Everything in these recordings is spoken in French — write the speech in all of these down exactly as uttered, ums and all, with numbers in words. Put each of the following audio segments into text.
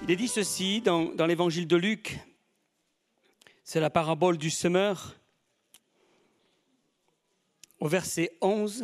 Il est dit ceci dans, dans l'évangile de Luc, c'est la parabole du semeur, au verset onze.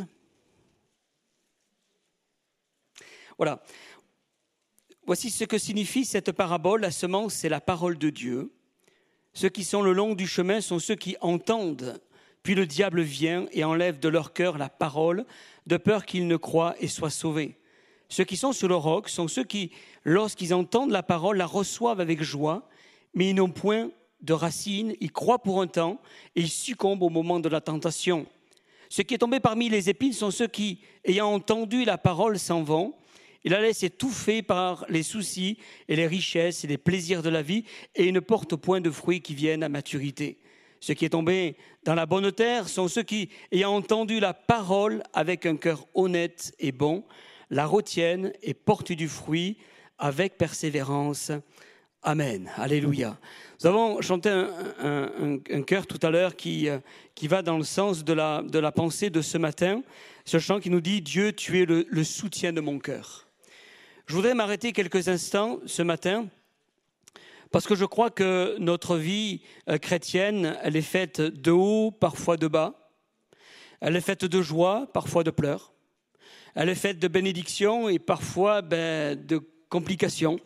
Voilà. Voici ce que signifie cette parabole. La semence, c'est la parole de Dieu. Ceux qui sont le long du chemin sont ceux qui entendent. Puis le diable vient et enlève de leur cœur la parole, de peur qu'ils ne croient et soient sauvés. Ceux qui sont sur le roc sont ceux qui, lorsqu'ils entendent la parole, la reçoivent avec joie, mais ils n'ont point de racines, ils croient pour un temps et ils succombent au moment de la tentation. Ce qui est tombé parmi les épines sont ceux qui, ayant entendu la parole, s'en vont et la laissent étouffer par les soucis et les richesses et les plaisirs de la vie et ils ne portent point de fruits qui viennent à maturité. Ce qui est tombé dans la bonne terre sont ceux qui, ayant entendu la parole avec un cœur honnête et bon, la retiennent et portent du fruit avec persévérance. Amen. Alléluia. Nous avons chanté un, un, un, un chœur tout à l'heure qui, qui va dans le sens de la, de la pensée de ce matin. Ce chant qui nous dit « Dieu, tu es le, le soutien de mon cœur ». Je voudrais m'arrêter quelques instants ce matin parce que je crois que notre vie chrétienne, elle est faite de haut, parfois de bas. Elle est faite de joie, parfois de pleurs. Elle est faite de bénédictions et parfois ben, de complications.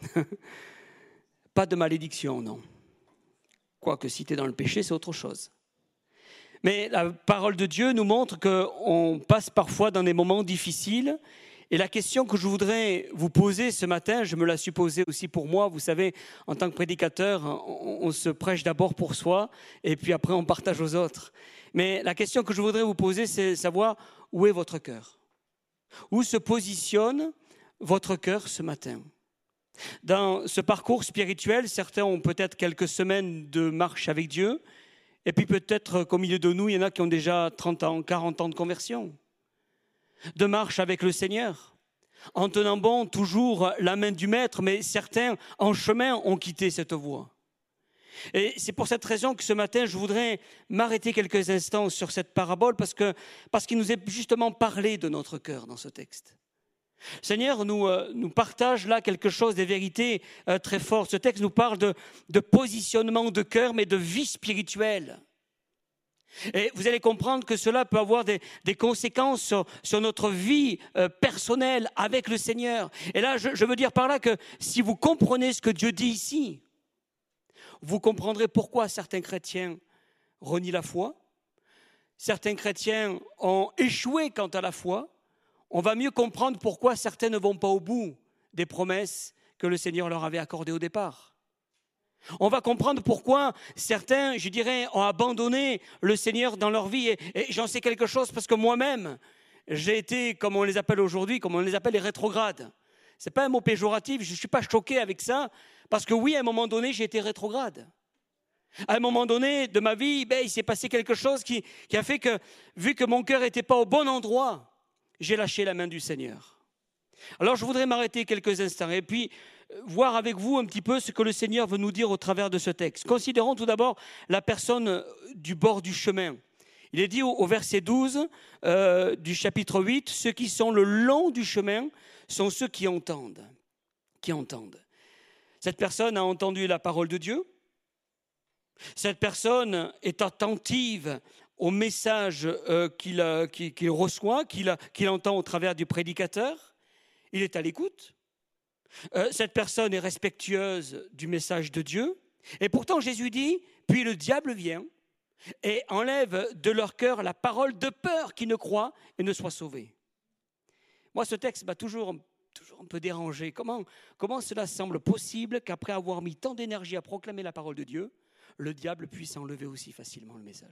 Pas de malédiction, non. Quoique si tu es dans le péché, c'est autre chose. Mais la parole de Dieu nous montre qu'on passe parfois dans des moments difficiles. Et la question que je voudrais vous poser ce matin, je me la suis posée aussi pour moi. Vous savez, en tant que prédicateur, on, on se prêche d'abord pour soi et puis après on partage aux autres. Mais la question que je voudrais vous poser, c'est savoir où est votre cœur ? Où se positionne votre cœur ce matin ? Dans ce parcours spirituel, certains ont peut-être quelques semaines de marche avec Dieu, et puis peut-être qu'au milieu de nous, il y en a qui ont déjà trente ans, quarante ans de conversion, de marche avec le Seigneur, en tenant bon toujours la main du Maître, mais certains en chemin ont quitté cette voie. Et c'est pour cette raison que ce matin, je voudrais m'arrêter quelques instants sur cette parabole parce que, parce qu'il nous est justement parlé de notre cœur dans ce texte. Le Seigneur nous, euh, nous partage là quelque chose, des vérités euh, très fortes. Ce texte nous parle de, de positionnement de cœur, mais de vie spirituelle. Et vous allez comprendre que cela peut avoir des, des conséquences sur, sur notre vie euh, personnelle avec le Seigneur. Et là, je, je veux dire par là que si vous comprenez ce que Dieu dit ici, vous comprendrez pourquoi certains chrétiens renient la foi, certains chrétiens ont échoué quant à la foi. On va mieux comprendre pourquoi certains ne vont pas au bout des promesses que le Seigneur leur avait accordées au départ. On va comprendre pourquoi certains, je dirais, ont abandonné le Seigneur dans leur vie. Et, et j'en sais quelque chose parce que moi-même, j'ai été, comme on les appelle aujourd'hui, comme on les appelle les rétrogrades. Ce n'est pas un mot péjoratif, je ne suis pas choqué avec ça. Parce que oui, à un moment donné, j'ai été rétrograde. À un moment donné de ma vie, ben, il s'est passé quelque chose qui, qui a fait que, vu que mon cœur n'était pas au bon endroit, j'ai lâché la main du Seigneur. Alors je voudrais m'arrêter quelques instants et puis voir avec vous un petit peu ce que le Seigneur veut nous dire au travers de ce texte. Considérons tout d'abord la personne du bord du chemin. Il est dit au, au verset douze euh, du chapitre huit, ceux qui sont le long du chemin sont ceux qui entendent. Qui entendent. Cette personne a entendu la parole de Dieu. Cette personne est attentive au message euh, qu'il, euh, qu'il, qu'il reçoit, qu'il, qu'il entend au travers du prédicateur. Il est à l'écoute. Euh, cette personne est respectueuse du message de Dieu. Et pourtant, Jésus dit, puis le diable vient et enlève de leur cœur la parole de peur qu'ils ne croient et ne soient sauvés. Moi, ce texte m'a toujours... toujours un peu dérangé. Comment, comment cela semble possible qu'après avoir mis tant d'énergie à proclamer la parole de Dieu, le diable puisse enlever aussi facilement le message ?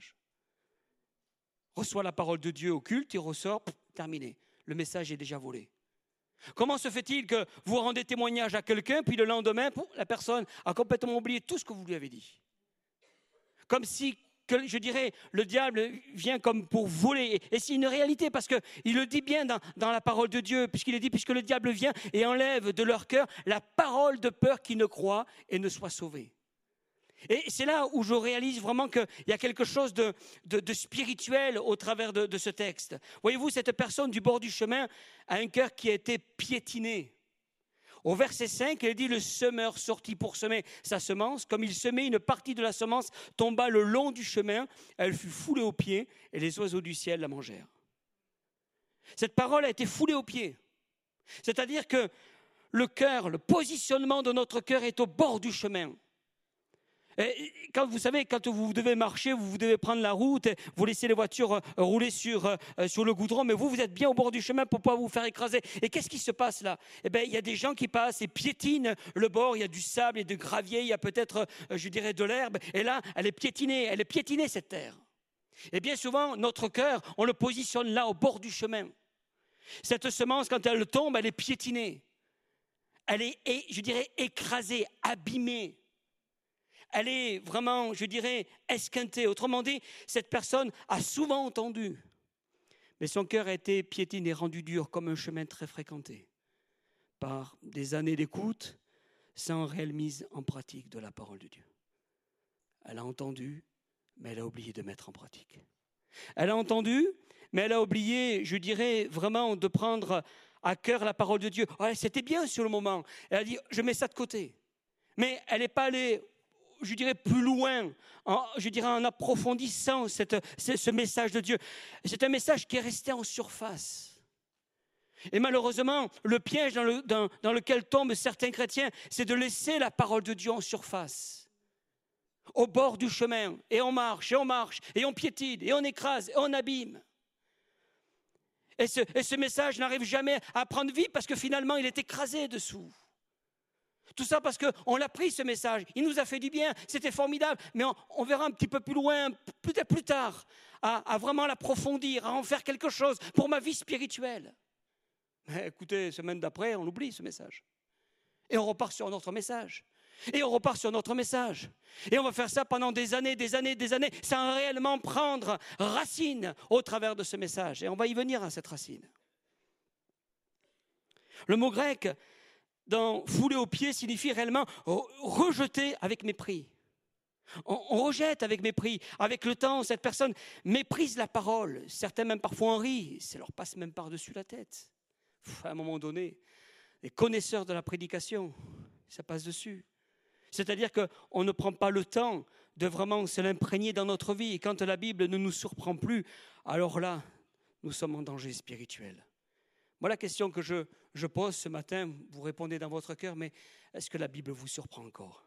Reçoit la parole de Dieu au culte, il ressort, pff, terminé. Le message est déjà volé. Comment se fait-il que vous rendez témoignage à quelqu'un, puis le lendemain, pff, la personne a complètement oublié tout ce que vous lui avez dit ? Comme si... que, je dirais, le diable vient comme pour voler. Et c'est une réalité parce qu'il le dit bien dans, dans la parole de Dieu, puisqu'il est dit, puisque le diable vient et enlève de leur cœur la parole de peur qui ne croient et ne soient sauvés. Et c'est là où je réalise vraiment qu'il y a quelque chose de, de, de spirituel au travers de, de ce texte. Voyez-vous, cette personne du bord du chemin a un cœur qui a été piétiné. Au verset cinq, il dit « Le semeur sortit pour semer sa semence. Comme il semait, une partie de la semence tomba le long du chemin. Elle fut foulée aux pieds et les oiseaux du ciel la mangèrent. » Cette parole a été foulée aux pieds. C'est-à-dire que le cœur, le positionnement de notre cœur est au bord du chemin. Et quand vous savez, quand vous devez marcher, vous devez prendre la route, vous laissez les voitures rouler sur, sur le goudron, mais vous, vous êtes bien au bord du chemin pour pas vous faire écraser. Et qu'est-ce qui se passe là? Eh bien, il y a des gens qui passent et piétinent le bord, il y a du sable et du gravier, il y a peut-être, je dirais, de l'herbe, et là, elle est piétinée, elle est piétinée cette terre. Et bien souvent, notre cœur, on le positionne là, au bord du chemin. Cette semence, quand elle tombe, elle est piétinée. Elle est, je dirais, écrasée, abîmée. Elle est vraiment, je dirais, esquintée. Autrement dit, cette personne a souvent entendu, mais son cœur a été piétiné, rendu dur comme un chemin très fréquenté par des années d'écoute sans réelle mise en pratique de la parole de Dieu. Elle a entendu, mais elle a oublié de mettre en pratique. Elle a entendu, mais elle a oublié, je dirais, vraiment de prendre à cœur la parole de Dieu. Ouais, c'était bien sur le moment. Elle a dit, je mets ça de côté. Mais elle n'est pas allée, je dirais, plus loin, en, je dirais en approfondissant cette, ce, ce message de Dieu. C'est un message qui est resté en surface. Et malheureusement, le piège dans, le, dans, dans lequel tombent certains chrétiens, c'est de laisser la parole de Dieu en surface, au bord du chemin, et on marche, et on marche, et on piétine, et on écrase, et on abîme. Et ce, et ce message n'arrive jamais à prendre vie parce que finalement, il est écrasé dessous. Tout ça parce qu'on l'a pris, ce message. Il nous a fait du bien, c'était formidable. Mais on, on verra un petit peu plus loin, peut-être plus tard, à, à vraiment l'approfondir, à en faire quelque chose pour ma vie spirituelle. Mais écoutez, semaine d'après, on oublie ce message. Et on repart sur notre message. Et on repart sur notre message. Et on va faire ça pendant des années, des années, des années, sans réellement prendre racine au travers de ce message. Et on va y venir à cette racine. Le mot grec dans fouler aux pieds signifie réellement rejeter avec mépris. On, on rejette avec mépris. Avec le temps, cette personne méprise la parole. Certains même parfois en rient. Ça leur passe même par-dessus la tête. À un moment donné, les connaisseurs de la prédication, ça passe dessus. C'est-à-dire qu'on ne prend pas le temps de vraiment se l'imprégner dans notre vie. Et quand la Bible ne nous surprend plus, alors là, nous sommes en danger spirituel. Moi, la question que je, je pose ce matin, vous répondez dans votre cœur, mais est-ce que la Bible vous surprend encore?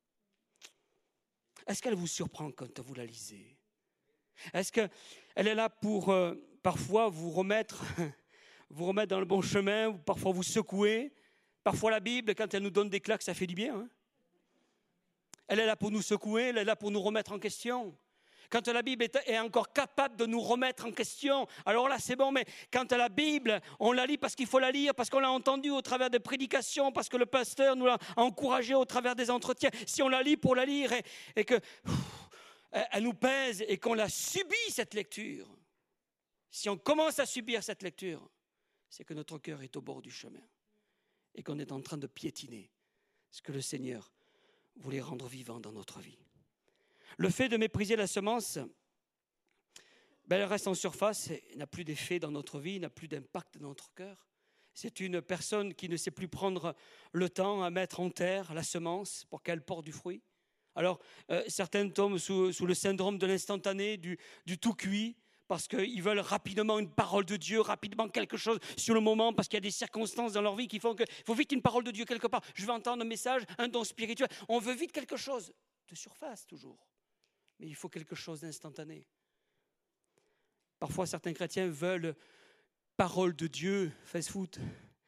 Est-ce qu'elle vous surprend quand vous la lisez? Est-ce qu'elle est là pour euh, parfois vous remettre, vous remettre dans le bon chemin, ou parfois vous secouer? Parfois la Bible, quand elle nous donne des claques, ça fait du bien. Hein? Elle est là pour nous secouer, elle est là pour nous remettre en question. Quand la Bible est encore capable de nous remettre en question, alors là c'est bon, mais quand la Bible, on la lit parce qu'il faut la lire, parce qu'on l'a entendue au travers des prédications, parce que le pasteur nous l'a encouragée au travers des entretiens, si on la lit pour la lire et, et que pff, elle nous pèse et qu'on la subit cette lecture, si on commence à subir cette lecture, c'est que notre cœur est au bord du chemin et qu'on est en train de piétiner ce que le Seigneur voulait rendre vivant dans notre vie. Le fait de mépriser la semence, ben elle reste en surface, n'a plus d'effet dans notre vie, n'a plus d'impact dans notre cœur. C'est une personne qui ne sait plus prendre le temps à mettre en terre la semence pour qu'elle porte du fruit. Alors, euh, certains tombent sous, sous le syndrome de l'instantané, du, du tout cuit, parce qu'ils veulent rapidement une parole de Dieu, rapidement quelque chose sur le moment, parce qu'il y a des circonstances dans leur vie qui font qu'il faut vite une parole de Dieu quelque part. Je veux entendre un message, un don spirituel. On veut vite quelque chose de surface toujours. Mais il faut quelque chose d'instantané. Parfois, certains chrétiens veulent parole de Dieu, fast-food,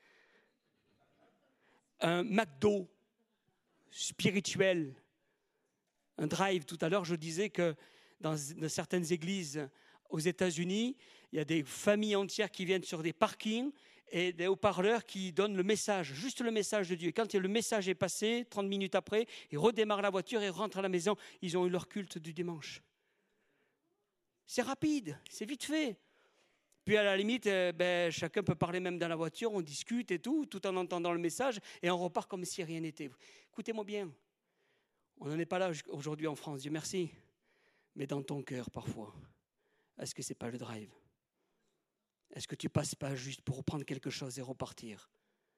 un McDo spirituel, un drive. Tout à l'heure, je disais que dans certaines églises aux États-Unis, il y a des familles entières qui viennent sur des parkings et des haut-parleurs qui donnent le message, juste le message de Dieu. Et quand le message est passé, trente minutes après, ils redémarrent la voiture et rentrent à la maison. Ils ont eu leur culte du dimanche. C'est rapide, c'est vite fait. Puis à la limite, euh, ben, chacun peut parler même dans la voiture, on discute et tout, tout en entendant le message, et on repart comme si rien n'était. Écoutez-moi bien, on n'en est pas là aujourd'hui en France, Dieu merci. Mais dans ton cœur, parfois, est-ce que ce n'est pas le drive? Est-ce que tu ne passes pas juste pour reprendre quelque chose et repartir?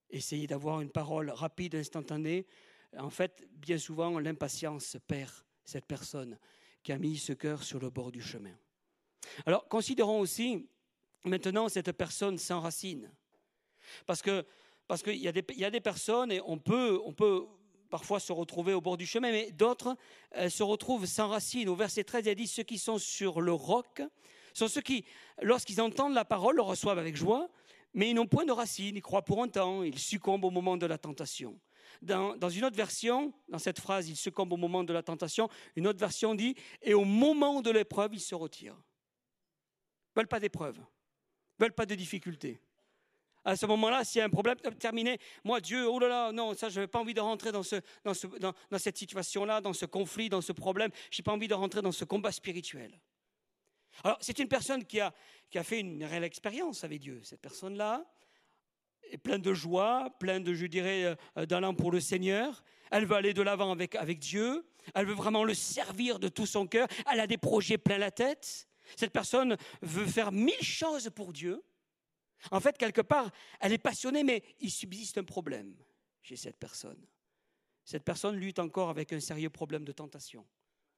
essayer d'avoir une parole rapide, instantanée. En fait, bien souvent, l'impatience perd cette personne qui a mis ce cœur sur le bord du chemin. Alors, considérons aussi maintenant cette personne sans racines. Parce que parce qu'il y a des, il y a des personnes, et on peut, on peut parfois se retrouver au bord du chemin, mais d'autres euh, se retrouvent sans racines. Au verset treize, il dit « Ceux qui sont sur le roc sont ceux qui, lorsqu'ils entendent la parole, le reçoivent avec joie, mais ils n'ont point de racines, ils croient pour un temps, ils succombent au moment de la tentation. » Dans, dans une autre version, dans cette phrase, ils succombent au moment de la tentation, une autre version dit « Et au moment de l'épreuve, ils se retirent. » Ils ne veulent pas d'épreuve, ils ne veulent pas de difficultés. À ce moment-là, s'il y a un problème, terminé, moi, Dieu, oh là là, non, ça, je n'ai pas envie de rentrer dans, ce, dans, ce, dans, dans cette situation-là, dans ce conflit, dans ce problème. Je n'ai pas envie de rentrer dans ce combat spirituel. Alors, c'est une personne qui a, qui a fait une réelle expérience avec Dieu. Cette personne-là est pleine de joie, pleine de, je dirais, d'allant pour le Seigneur. Elle veut aller de l'avant avec, avec Dieu. Elle veut vraiment le servir de tout son cœur. Elle a des projets plein la tête. Cette personne veut faire mille choses pour Dieu. En fait, quelque part, elle est passionnée, mais il subsiste un problème chez cette personne. Cette personne lutte encore avec un sérieux problème de tentation.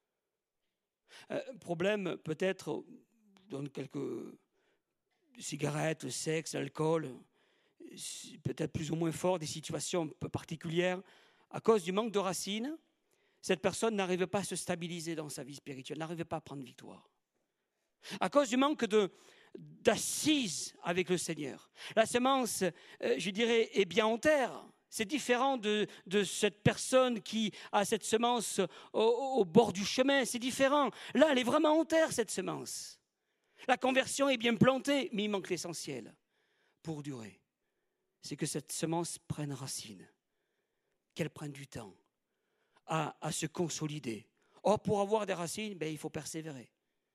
Un problème, peut-être, donne quelques cigarettes, le sexe, l'alcool, peut-être plus ou moins fort, des situations un peu particulières. À cause du manque de racines, cette personne n'arrive pas à se stabiliser dans sa vie spirituelle, n'arrive pas à prendre victoire. À cause du manque de, d'assise avec le Seigneur. La semence, euh, je dirais, est bien en terre. C'est différent de, de cette personne qui a cette semence au, au bord du chemin. C'est différent. Là, elle est vraiment en terre, cette semence. La conversion est bien plantée, mais il manque l'essentiel pour durer. C'est que cette semence prenne racine, qu'elle prenne du temps à, à se consolider. Or, pour avoir des racines, ben, il faut persévérer.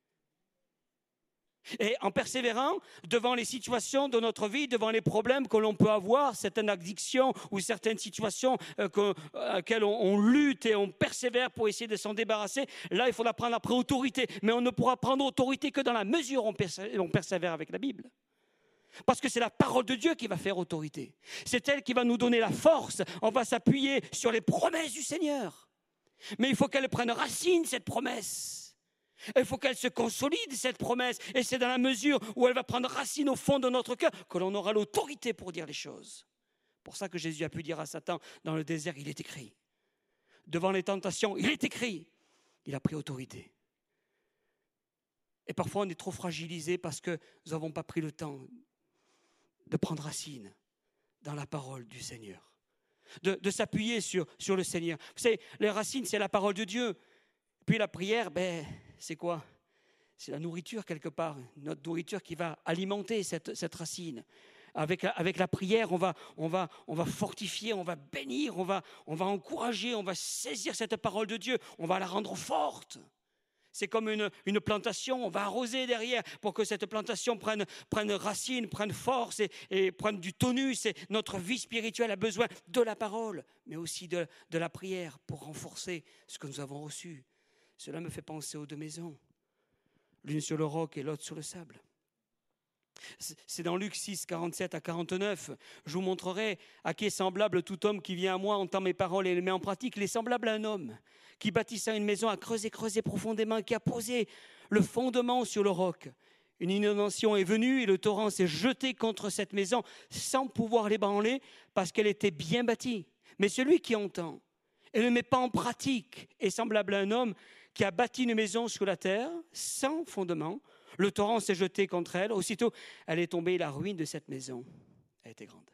Et en persévérant devant les situations de notre vie, devant les problèmes que l'on peut avoir, certaines addictions ou certaines situations euh, que, à laquelle on, on lutte et on persévère pour essayer de s'en débarrasser, là il faudra prendre après autorité. Mais on ne pourra prendre autorité que dans la mesure où on persévère, on persévère avec la Bible. Parce que c'est la parole de Dieu qui va faire autorité. C'est elle qui va nous donner la force. On va s'appuyer sur les promesses du Seigneur. Mais il faut qu'elle prenne racine, cette promesse. Il faut qu'elle se consolide, cette promesse. Et c'est dans la mesure où elle va prendre racine au fond de notre cœur que l'on aura l'autorité pour dire les choses. C'est pour ça que Jésus a pu dire à Satan, dans le désert, il est écrit. Devant les tentations, il est écrit. Il a pris autorité. Et parfois, on est trop fragilisé parce que nous n'avons pas pris le temps de prendre racine dans la parole du Seigneur. De, de s'appuyer sur, sur le Seigneur. Vous savez, les racines, c'est la parole de Dieu. Puis la prière, ben, c'est quoi? C'est la nourriture quelque part, notre nourriture qui va alimenter cette, cette racine. Avec, avec la prière, on va, on, va, on va fortifier, on va bénir, on va, on va encourager, on va saisir cette parole de Dieu, on va la rendre forte. C'est comme une, une plantation, on va arroser derrière pour que cette plantation prenne, prenne racine, prenne force et, et prenne du tonus. Et notre vie spirituelle a besoin de la parole, mais aussi de, de la prière pour renforcer ce que nous avons reçu. Cela me fait penser aux deux maisons, l'une sur le roc et l'autre sur le sable. C'est dans Luc six, quarante-sept à quarante-neuf. Je vous montrerai à qui est semblable tout homme qui vient à moi, entend mes paroles et les met en pratique. Il est semblable à un homme qui bâtissant une maison a creusé, creusé profondément, qui a posé le fondement sur le roc. Une inondation est venue et le torrent s'est jeté contre cette maison sans pouvoir l'ébranler parce qu'elle était bien bâtie. Mais celui qui entend et ne met pas en pratique est semblable à un homme qui a bâti une maison sur la terre sans fondement. Le torrent s'est jeté contre elle. Aussitôt, elle est tombée. La ruine de cette maison, elle était grande.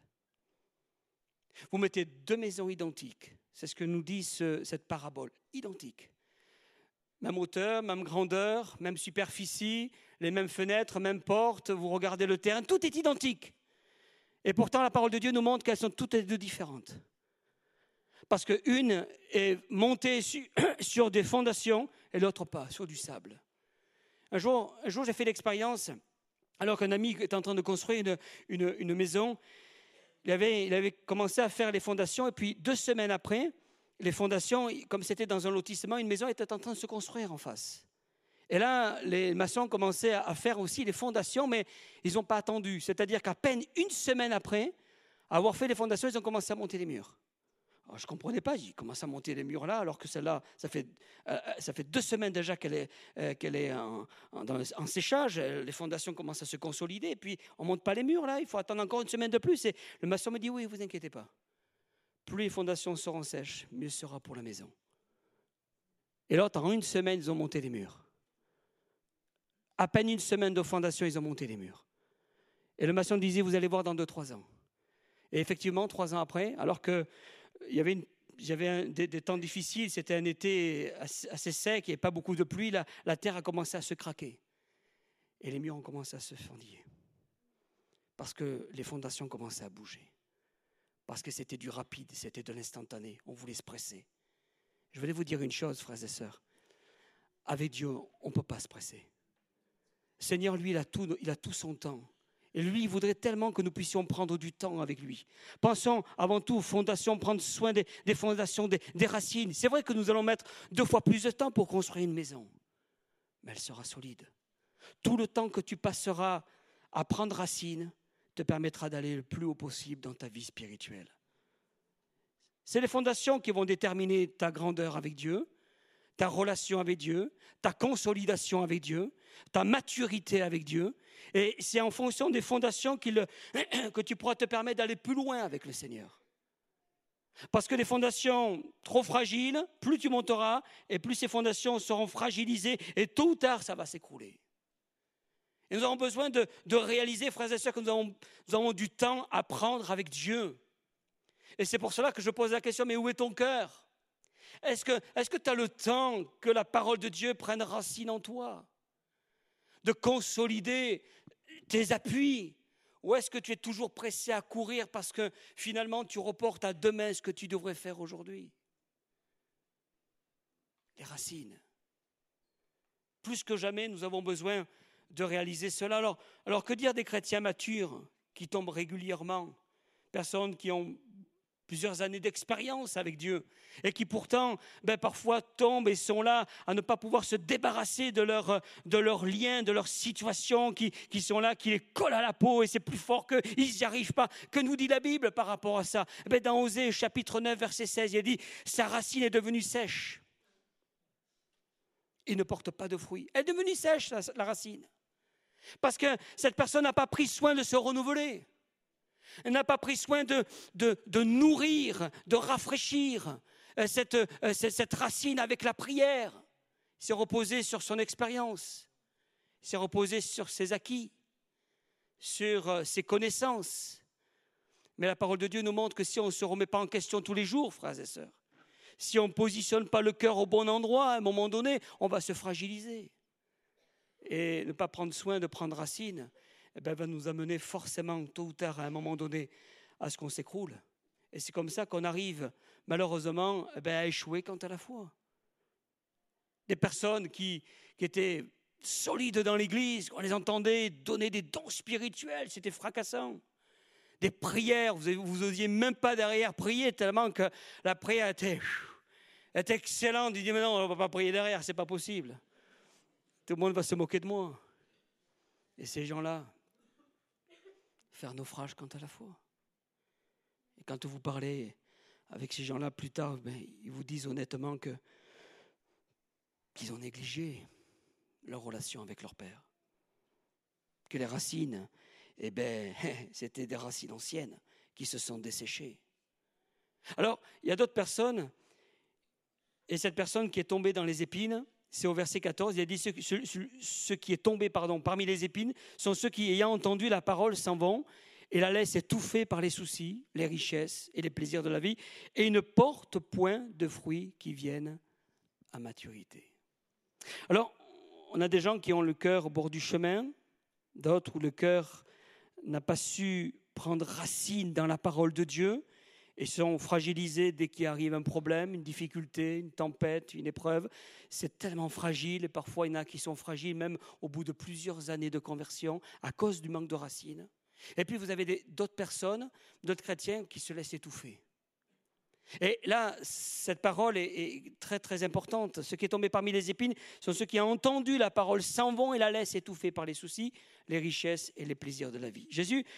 Vous mettez deux maisons identiques. C'est ce que nous dit ce, cette parabole. Identiques. Même hauteur, même grandeur, même superficie, les mêmes fenêtres, même portes. Vous regardez le terrain, tout est identique. Et pourtant, la parole de Dieu nous montre qu'elles sont toutes les deux différentes. Parce qu'une est montée sur des fondations et l'autre pas, sur du sable. Un jour, un jour j'ai fait l'expérience, alors qu'un ami était en train de construire une, une, une maison, il avait, il avait commencé à faire les fondations et puis deux semaines après, les fondations, comme c'était dans un lotissement, une maison était en train de se construire en face. Et là, les maçons commençaient à faire aussi les fondations, mais ils n'ont pas attendu. C'est-à-dire qu'à peine une semaine après, À avoir fait les fondations, ils ont commencé à monter les murs. Alors, je ne comprenais pas, ils commencent à monter les murs là, alors que celle-là, ça fait, euh, ça fait deux semaines déjà qu'elle est, euh, qu'elle est en, en, dans, en séchage, les fondations commencent à se consolider, et puis on ne monte pas les murs là, il faut attendre encore une semaine de plus. Et le maçon me dit, oui, vous inquiétez pas, plus les fondations seront sèches, mieux sera pour la maison. Et là, en une semaine, ils ont monté les murs. À peine une semaine de fondation, ils ont monté les murs. Et le maçon disait, vous allez voir dans deux, trois ans. Et effectivement, trois ans après, alors que il y avait, une, j'avais un, des, des temps difficiles, c'était un été assez, assez sec, il n'y avait pas beaucoup de pluie, la, la terre a commencé à se craquer. Et les murs ont commencé à se fendiller. Parce que les fondations commençaient à bouger. Parce que c'était du rapide, c'était de l'instantané, on voulait se presser. Je voulais vous dire une chose, frères et sœurs. Avec Dieu, on ne peut pas se presser. Le Seigneur, lui, il a, tout, il a tout son temps. Et lui, il voudrait tellement que nous puissions prendre du temps avec lui. Pensons avant tout aux fondations, prendre soin des, des fondations, des, des racines. C'est vrai que nous allons mettre deux fois plus de temps pour construire une maison, mais elle sera solide. Tout le temps que tu passeras à prendre racine te permettra d'aller le plus haut possible dans ta vie spirituelle. C'est les fondations qui vont déterminer ta grandeur avec Dieu, ta relation avec Dieu, ta consolidation avec Dieu, ta maturité avec Dieu. Et c'est en fonction des fondations qu'il, que tu pourras te permettre d'aller plus loin avec le Seigneur. Parce que les fondations trop fragiles, plus tu monteras, et plus ces fondations seront fragilisées, et tôt ou tard, ça va s'écrouler. Et nous avons besoin de, de réaliser, frères et sœurs, que nous avons, nous avons du temps à prendre avec Dieu. Et c'est pour cela que je pose la question, mais où est ton cœur ? Est-ce que, est-ce que tu as le temps que la parole de Dieu prenne racine en toi? De consolider tes appuis? Ou est-ce que tu es toujours pressé à courir parce que finalement tu reportes à demain ce que tu devrais faire aujourd'hui? Les racines. Plus que jamais, nous avons besoin de réaliser cela. Alors, alors que dire des chrétiens matures qui tombent régulièrement? Personnes qui ont plusieurs années d'expérience avec Dieu et qui pourtant ben, parfois tombent et sont là à ne pas pouvoir se débarrasser de leurs de leur liens, de leurs situations qui, qui sont là, qui les collent à la peau et c'est plus fort qu'eux, ils n'y arrivent pas. Que nous dit la Bible par rapport à ça? Ben, dans Osée chapitre neuf verset seize, il dit « Sa racine est devenue sèche. Il ne porte pas de fruits. » Elle est devenue sèche la, la racine. Parce que cette personne n'a pas pris soin de se renouveler. Elle n'a pas pris soin de, de, de nourrir, de rafraîchir cette, cette racine avec la prière. Il s'est reposé sur son expérience. Il s'est reposé sur ses acquis, sur ses connaissances. Mais la parole de Dieu nous montre que si on ne se remet pas en question tous les jours, frères et sœurs, si on ne positionne pas le cœur au bon endroit, à un moment donné, on va se fragiliser. Et ne pas prendre soin de prendre racine, eh bien, va nous amener forcément, tôt ou tard, à un moment donné, à ce qu'on s'écroule. Et c'est comme ça qu'on arrive, malheureusement, eh bien, à échouer quant à la foi. Des personnes qui, qui étaient solides dans l'église, on les entendait donner des dons spirituels, c'était fracassant. Des prières, vous, vous osiez même pas derrière prier, tellement que la prière était, était excellente. Il dit, mais non, on ne va pas prier derrière, c'est pas possible. Tout le monde va se moquer de moi. Et ces gens-là, faire naufrage quant à la foi. Et quand vous parlez avec ces gens-là plus tard, ben, ils vous disent honnêtement que, qu'ils ont négligé leur relation avec leur Père. Que les racines, eh ben, c'était des racines anciennes qui se sont desséchées. Alors, il y a d'autres personnes, et cette personne qui est tombée dans les épines, c'est au verset quatorze, il a dit « Ceux, ceux, ceux qui est tombé pardon, parmi les épines sont ceux qui, ayant entendu la parole, s'en vont et la laissent étouffée par les soucis, les richesses et les plaisirs de la vie et ils ne portent point de fruits qui viennent à maturité. » Alors, on a des gens qui ont le cœur au bord du chemin, d'autres où le cœur n'a pas su prendre racine dans la parole de Dieu et sont fragilisés dès qu'il arrive un problème, une difficulté, une tempête, une épreuve. C'est tellement fragile et parfois il y en a qui sont fragiles même au bout de plusieurs années de conversion à cause du manque de racines. Et puis vous avez des, d'autres personnes, d'autres chrétiens qui se laissent étouffer. Et là, cette parole est, est très très importante. Ceux qui sont tombés parmi les épines sont ceux qui ont entendu la parole, s'en vont et la laissent étouffer par les soucis, les richesses et les plaisirs de la vie. Jésus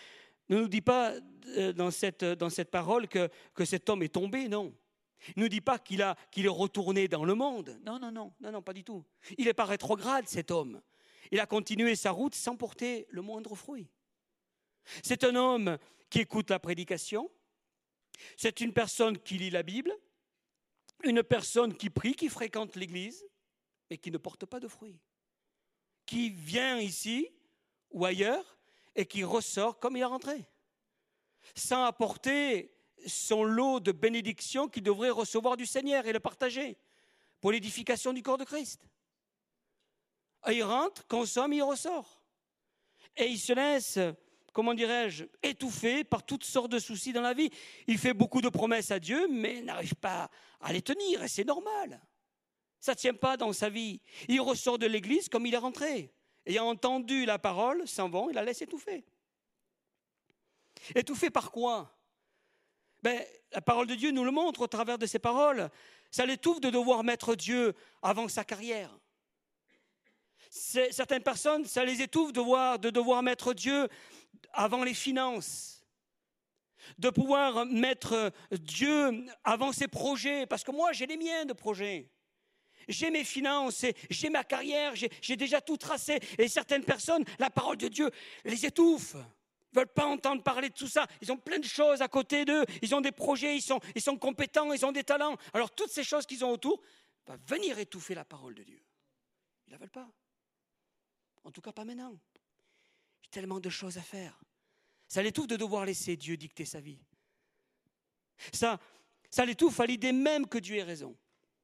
ne nous dit pas dans cette, dans cette parole que, que cet homme est tombé, non. Il ne nous dit pas qu'il, a, qu'il est retourné dans le monde. Non, non, non, non, non, pas du tout. Il n'est pas rétrograde, cet homme. Il a continué sa route sans porter le moindre fruit. C'est un homme qui écoute la prédication. C'est une personne qui lit la Bible. Une personne qui prie, qui fréquente l'église, mais qui ne porte pas de fruits. Qui vient ici ou ailleurs et qui ressort comme il est rentré. Sans apporter son lot de bénédictions qu'il devrait recevoir du Seigneur et le partager pour l'édification du corps de Christ. Et il rentre, consomme, il ressort. Et il se laisse, comment dirais-je, étouffer par toutes sortes de soucis dans la vie. Il fait beaucoup de promesses à Dieu, mais n'arrive pas à les tenir, et c'est normal. Ça ne tient pas dans sa vie. Il ressort de l'église comme il est rentré. Ayant entendu la parole, s'en vont, il la laisse étouffer. Étouffé par quoi? Ben, la parole de Dieu nous le montre au travers de ses paroles. Ça l'étouffe de devoir mettre Dieu avant sa carrière. C'est, certaines personnes, ça les étouffe de, voir, de devoir mettre Dieu avant les finances. De pouvoir mettre Dieu avant ses projets. Parce que moi, j'ai les miens de projets. J'ai mes finances, j'ai ma carrière, j'ai, j'ai déjà tout tracé. Et certaines personnes, la parole de Dieu les étouffe. Ils ne veulent pas entendre parler de tout ça. Ils ont plein de choses à côté d'eux. Ils ont des projets, ils sont, ils sont compétents, ils ont des talents. Alors toutes ces choses qu'ils ont autour vont venir étouffer la parole de Dieu. Ils ne la veulent pas. En tout cas, pas maintenant. J'ai tellement de choses à faire. Ça l'étouffe de devoir laisser Dieu dicter sa vie. Ça, ça l'étouffe à l'idée même que Dieu ait raison.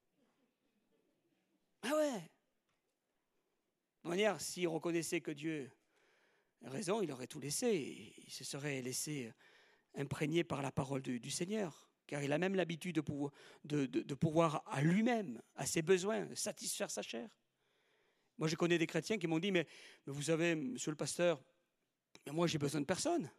Ah ouais. De toute manière, s'il reconnaissait que Dieu a raison, il aurait tout laissé. Il se serait laissé imprégner par la parole du, du Seigneur. Car il a même l'habitude de pouvoir, de, de, de pouvoir à lui-même, à ses besoins, satisfaire sa chair. Moi, je connais des chrétiens qui m'ont dit, mais, mais vous savez, monsieur le pasteur, mais moi, j'ai besoin de personne.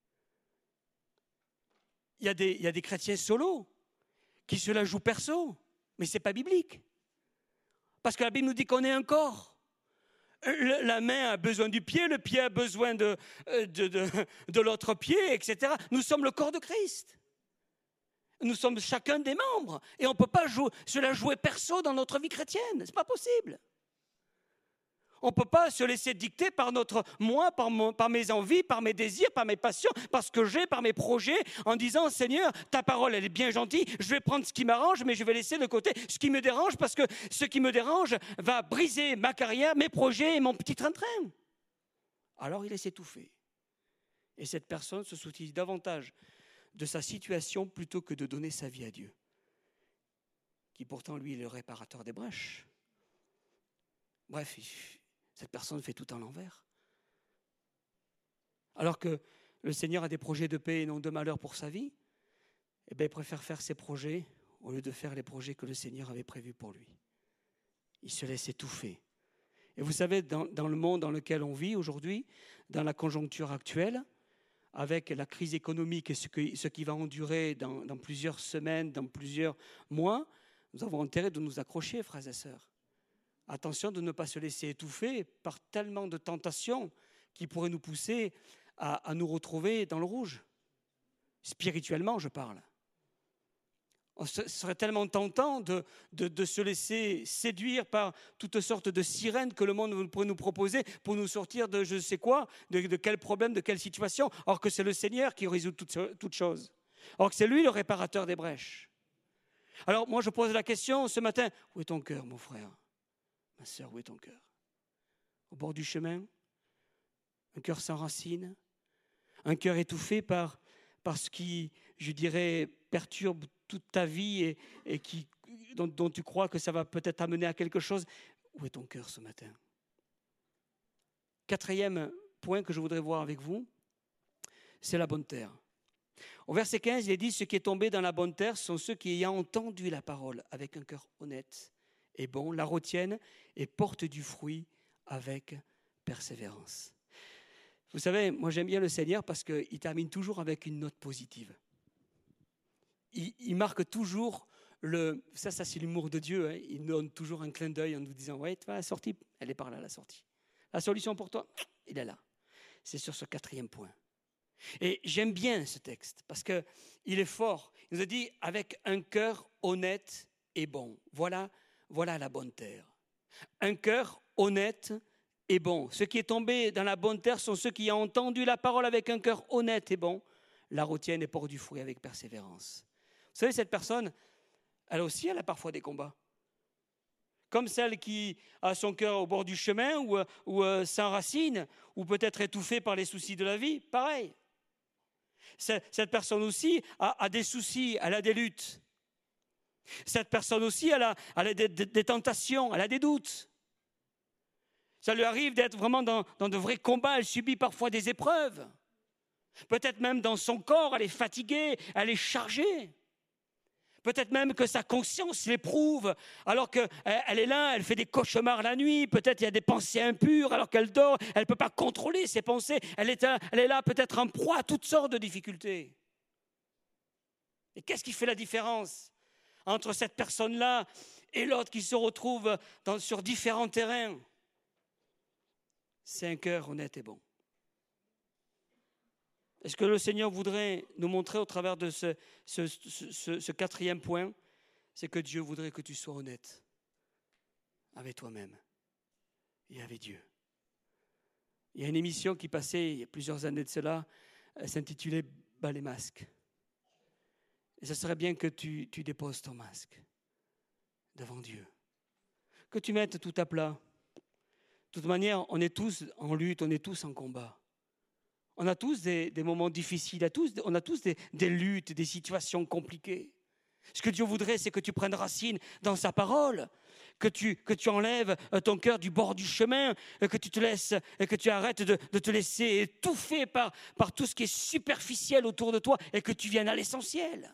Il y a des, il y a des chrétiens solos qui se la jouent perso, mais ce n'est pas biblique. Parce que la Bible nous dit qu'on est un corps. La main a besoin du pied, le pied a besoin de, de, de, de l'autre pied, et cetera. Nous sommes le corps de Christ. Nous sommes chacun des membres. Et on ne peut pas jouer, se la jouer perso dans notre vie chrétienne. Ce n'est pas possible. On ne peut pas se laisser dicter par notre moi, par, mon, par mes envies, par mes désirs, par mes passions, par ce que j'ai, par mes projets, en disant, Seigneur, ta parole, elle est bien gentille, je vais prendre ce qui m'arrange, mais je vais laisser de côté ce qui me dérange, parce que ce qui me dérange va briser ma carrière, mes projets et mon petit train-train. Alors il laisse étouffer. Et cette personne se soucie davantage de sa situation plutôt que de donner sa vie à Dieu, qui pourtant, lui, est le réparateur des brèches. Bref, cette personne fait tout à l'envers. Alors que le Seigneur a des projets de paix et non de malheur pour sa vie, eh bien, il préfère faire ses projets au lieu de faire les projets que le Seigneur avait prévus pour lui. Il se laisse étouffer. Et vous savez, dans, dans le monde dans lequel on vit aujourd'hui, dans la conjoncture actuelle, avec la crise économique et ce, que, ce qui va endurer dans, dans plusieurs semaines, dans plusieurs mois, nous avons intérêt de nous accrocher, frères et sœurs. Attention de ne pas se laisser étouffer par tellement de tentations qui pourraient nous pousser à, à nous retrouver dans le rouge. Spirituellement, je parle. Ce serait tellement tentant de, de, de se laisser séduire par toutes sortes de sirènes que le monde pourrait nous proposer pour nous sortir de je ne sais quoi, de, de quel problème, de quelle situation, or que c'est le Seigneur qui résout toutes, toutes choses. Or que c'est lui le réparateur des brèches. Alors moi je pose la question ce matin, où est ton cœur, mon frère? Ma sœur, où est ton cœur? Au bord du chemin? Un cœur sans racines? Un cœur étouffé par, par ce qui, je dirais, perturbe toute ta vie et, et qui, dont, dont tu crois que ça va peut-être amener à quelque chose? Où est ton cœur ce matin? Quatrième point que je voudrais voir avec vous, c'est la bonne terre. Au verset quinze, il est dit, ceux qui est tombé dans la bonne terre sont ceux qui, ayant entendu la parole avec un cœur honnête et bon, la retiennent et portent du fruit avec persévérance. Vous savez, moi j'aime bien le Seigneur parce qu'il termine toujours avec une note positive. Il, il marque toujours le... Ça, ça c'est l'humour de Dieu. Hein, il donne toujours un clin d'œil en nous disant, ouais, tu vois, la sortie, elle est par là, la sortie. La solution pour toi, il est là. C'est sur ce quatrième point. Et j'aime bien ce texte parce qu'il est fort. Il nous a dit avec un cœur honnête et bon. Voilà, voilà la bonne terre. Un cœur honnête et bon. Ceux qui est tombé dans la bonne terre sont ceux qui ont entendu la parole avec un cœur honnête et bon, la retiennent et portent du fruit avec persévérance. Vous savez, cette personne, elle aussi, elle a parfois des combats. Comme celle qui a son cœur au bord du chemin ou, ou euh, sans racine, ou peut-être étouffée par les soucis de la vie, pareil. Cette personne aussi a, a des soucis, elle a des luttes. Cette personne aussi, elle a, elle a des, des, des tentations, elle a des doutes. Ça lui arrive d'être vraiment dans, dans de vrais combats, elle subit parfois des épreuves. Peut-être même dans son corps, elle est fatiguée, elle est chargée. Peut-être même que sa conscience l'éprouve, alors qu'elle est là, elle fait des cauchemars la nuit, peut-être il y a des pensées impures, alors qu'elle dort, elle ne peut pas contrôler ses pensées, elle est, elle est là peut-être en proie à toutes sortes de difficultés. Et qu'est-ce qui fait la différence entre cette personne-là et l'autre qui se retrouve dans, sur différents terrains? C'est un cœur honnête et bon. Est-ce que le Seigneur voudrait nous montrer au travers de ce, ce, ce, ce quatrième point, c'est que Dieu voudrait que tu sois honnête avec toi-même et avec Dieu. Il y a une émission qui passait il y a plusieurs années de cela, elle s'intitulait « Bas les masques ». Et ce serait bien que tu, tu déposes ton masque devant Dieu, que tu mettes tout à plat. De toute manière, on est tous en lutte, on est tous en combat. On a tous des, des moments difficiles, on a tous, on a tous des, des luttes, des situations compliquées. Ce que Dieu voudrait, c'est que tu prennes racine dans sa parole, que tu, que tu enlèves ton cœur du bord du chemin, que tu te laisses, que tu arrêtes de, de te laisser étouffer par, par tout ce qui est superficiel autour de toi et que tu viennes à l'essentiel.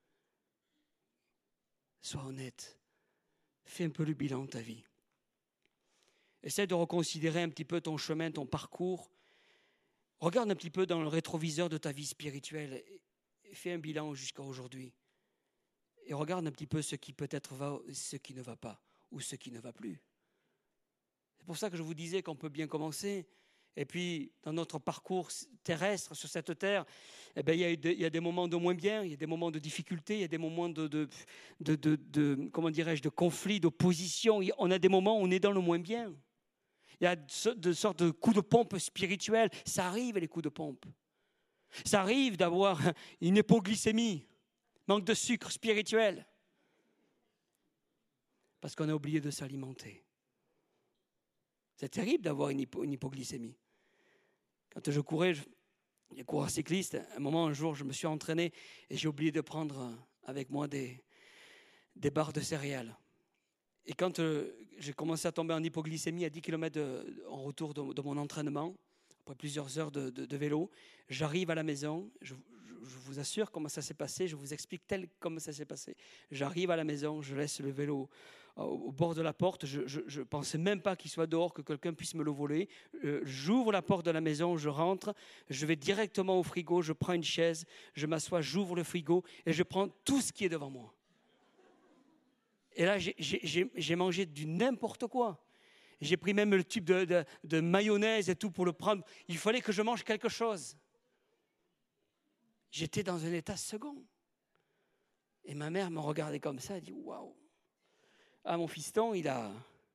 Sois honnête, fais un peu le bilan de ta vie. Essaie de reconsidérer un petit peu ton chemin, ton parcours. Regarde un petit peu dans le rétroviseur de ta vie spirituelle et fais un bilan jusqu'à aujourd'hui. Et regarde un petit peu ce qui peut-être va, ce qui ne va pas ou ce qui ne va plus. C'est pour ça que je vous disais qu'on peut bien commencer. Et puis, dans notre parcours terrestre sur cette terre, eh bien, il, y a de, il y a des moments de moins bien, il y a des moments de difficulté, il y a des moments de, de, de, de, de comment dirais-je, de conflit, d'opposition. On a des moments où on est dans le moins bien. Il y a de sortes de coups de pompe spirituels. Ça arrive, les coups de pompe. Ça arrive d'avoir une hypoglycémie, manque de sucre spirituel, parce qu'on a oublié de s'alimenter. C'est terrible d'avoir une, hypo, une hypoglycémie. Quand je courais, je, les coureurs cyclistes, à un moment, un jour, je me suis entraîné et j'ai oublié de prendre avec moi des, des barres de céréales. Et quand euh, j'ai commencé à tomber en hypoglycémie à dix kilomètres de, en retour de, de mon entraînement, après plusieurs heures de, de, de vélo, j'arrive à la maison, je, je, je vous assure comment ça s'est passé, je vous explique tel comme ça s'est passé. J'arrive à la maison, je laisse le vélo au, au bord de la porte, je ne pensais même pas qu'il soit dehors, que quelqu'un puisse me le voler. Euh, j'ouvre la porte de la maison, je rentre, je vais directement au frigo, je prends une chaise, je m'assois, j'ouvre le frigo et je prends tout ce qui est devant moi. Et là, j'ai, j'ai, j'ai mangé du n'importe quoi. J'ai pris même le tube de, de, de mayonnaise et tout pour le prendre. Il fallait que je mange quelque chose. J'étais dans un état second. Et ma mère me regardait comme ça, elle dit « Waouh !» Ah, mon fiston, il a...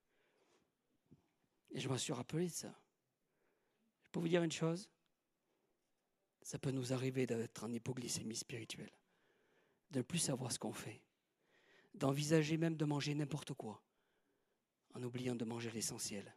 Et je me suis rappelé de ça. Je peux vous dire une chose ? Ça peut nous arriver d'être en hypoglycémie spirituelle, de ne plus savoir ce qu'on fait, d'envisager même de manger n'importe quoi, en oubliant de manger l'essentiel.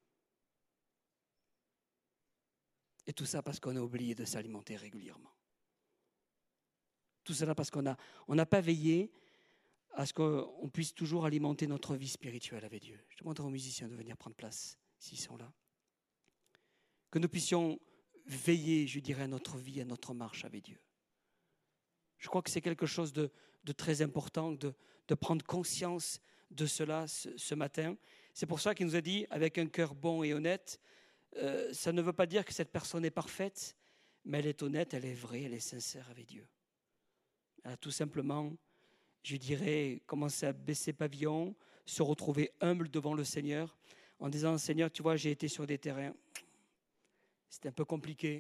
Et tout ça parce qu'on a oublié de s'alimenter régulièrement. Tout cela parce qu'on a, on n'a pas veillé à ce qu'on puisse toujours alimenter notre vie spirituelle avec Dieu. Je demanderai aux musiciens de venir prendre place, s'ils sont là. Que nous puissions veiller, je dirais, à notre vie, à notre marche avec Dieu. Je crois que c'est quelque chose de, de très important de, de prendre conscience de cela ce, ce matin. C'est pour ça qu'il nous a dit, avec un cœur bon et honnête, euh, ça ne veut pas dire que cette personne est parfaite, mais elle est honnête, elle est vraie, elle est sincère avec Dieu. Elle a tout simplement, je dirais, commencé à baisser pavillon, se retrouver humble devant le Seigneur, en disant, Seigneur, tu vois, j'ai été sur des terrains, c'était un peu compliqué,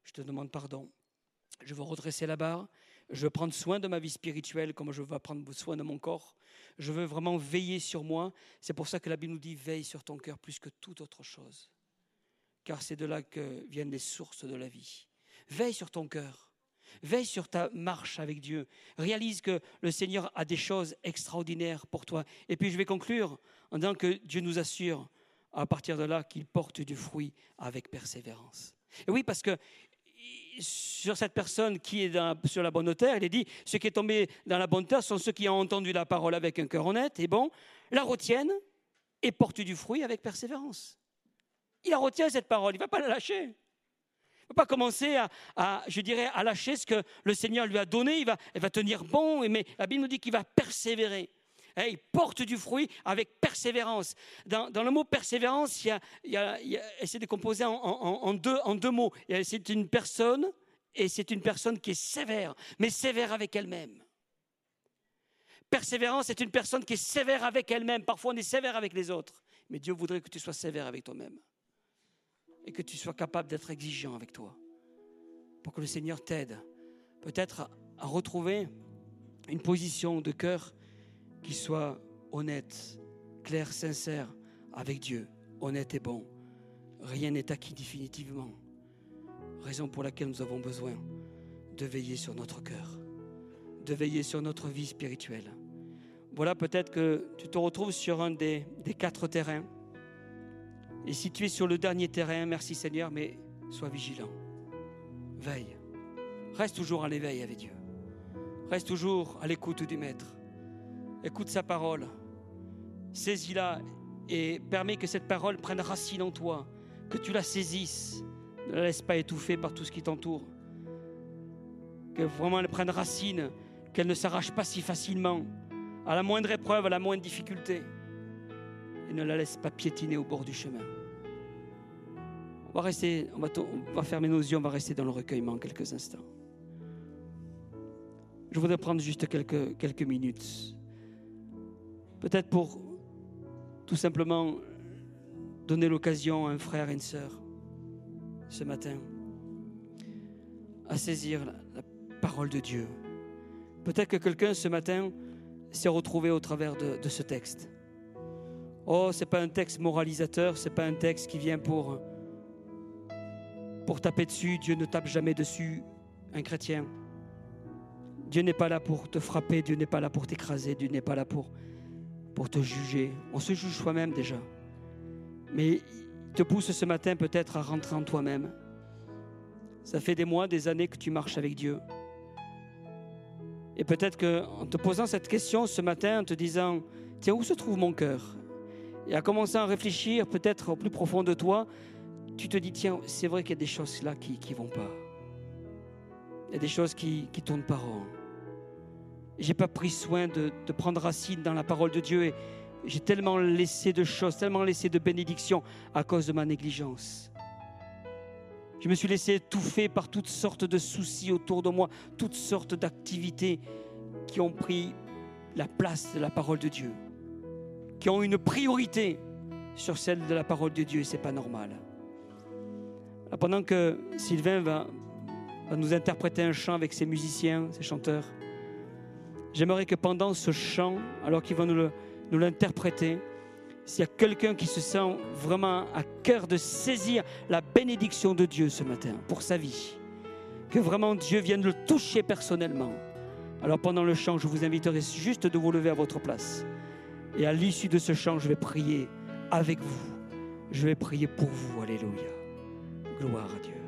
Je te demande pardon. Je veux redresser la barre. Je veux prendre soin de ma vie spirituelle comme je veux prendre soin de mon corps. Je veux vraiment veiller sur moi. C'est pour ça que la Bible nous dit « veille sur ton cœur plus que toute autre chose ». Car c'est de là que viennent les sources de la vie. Veille sur ton cœur. Veille sur ta marche avec Dieu. Réalise que le Seigneur a des choses extraordinaires pour toi. Et puis je vais conclure en disant que Dieu nous assure à partir de là qu'il porte du fruit avec persévérance. Et oui, parce que sur cette personne qui est dans, sur la bonne terre, il est dit, ceux qui sont tombés dans la bonne terre sont ceux qui ont entendu la parole avec un cœur honnête et bon, la retiennent et portent du fruit avec persévérance. Il la retient cette parole, il ne va pas la lâcher. Il ne va pas commencer à, à, je dirais, à lâcher ce que le Seigneur lui a donné, il va, il va tenir bon, mais la Bible nous dit qu'il va persévérer. Et il porte du fruit avec persévérance. Dans, dans le mot persévérance, il y a, il y a, il y a, c'est décomposé en, en, en, deux, en deux mots. C'est une personne, et c'est une personne qui est sévère, mais sévère avec elle-même. Persévérance, c'est une personne qui est sévère avec elle-même. Parfois, on est sévère avec les autres. Mais Dieu voudrait que tu sois sévère avec toi-même. Et que tu sois capable d'être exigeant avec toi. Pour que le Seigneur t'aide, peut-être à, à retrouver une position de cœur qui soit honnête, clair, sincère avec Dieu, honnête et bon. Rien n'est acquis définitivement. Raison pour laquelle nous avons besoin de veiller sur notre cœur, de veiller sur notre vie spirituelle. Voilà, peut-être que tu te retrouves sur un des, des quatre terrains. Et si tu es sur le dernier terrain, merci Seigneur, mais sois vigilant. Veille. Reste toujours à l'éveil avec Dieu. Reste toujours à l'écoute du Maître. Écoute sa parole, saisis-la et permets que cette parole prenne racine en toi, que tu la saisisses, ne la laisse pas étouffer par tout ce qui t'entoure, que vraiment elle prenne racine, qu'elle ne s'arrache pas si facilement, à la moindre épreuve, à la moindre difficulté, et ne la laisse pas piétiner au bord du chemin. On va rester, on va, on va fermer nos yeux, on va rester dans le recueillement quelques instants. Je voudrais prendre juste quelques, quelques minutes. Peut-être pour tout simplement donner l'occasion à un frère et une sœur ce matin à saisir la, la parole de Dieu. Peut-être que quelqu'un ce matin s'est retrouvé au travers de, de ce texte. Oh, ce n'est pas un texte moralisateur, ce n'est pas un texte qui vient pour, pour taper dessus. Dieu ne tape jamais dessus un chrétien. Dieu n'est pas là pour te frapper, Dieu n'est pas là pour t'écraser, Dieu n'est pas là pour... pour te juger. On se juge soi-même déjà. Mais il te pousse ce matin peut-être à rentrer en toi-même. Ça fait des mois, des années que tu marches avec Dieu. Et peut-être qu'en te posant cette question ce matin, en te disant « Tiens, où se trouve mon cœur ?» Et en commençant à réfléchir peut-être au plus profond de toi, tu te dis « Tiens, c'est vrai qu'il y a des choses là qui ne vont pas. Il y a des choses qui ne tournent pas rond. Je n'ai pas pris soin de, de prendre racine dans la parole de Dieu et j'ai tellement laissé de choses, tellement laissé de bénédictions à cause de ma négligence. Je me suis laissé étouffer par toutes sortes de soucis autour de moi, toutes sortes d'activités qui ont pris la place de la parole de Dieu, qui ont une priorité sur celle de la parole de Dieu et ce n'est pas normal. Alors, pendant que Sylvain va, va nous interpréter un chant avec ses musiciens, ses chanteurs, j'aimerais que pendant ce chant, alors qu'ils vont nous, le, nous l'interpréter, s'il y a quelqu'un qui se sent vraiment à cœur de saisir la bénédiction de Dieu ce matin pour sa vie, que vraiment Dieu vienne le toucher personnellement, alors pendant le chant, je vous inviterai juste de vous lever à votre place. Et à l'issue de ce chant, je vais prier avec vous. Je vais prier pour vous. Alléluia. Gloire à Dieu.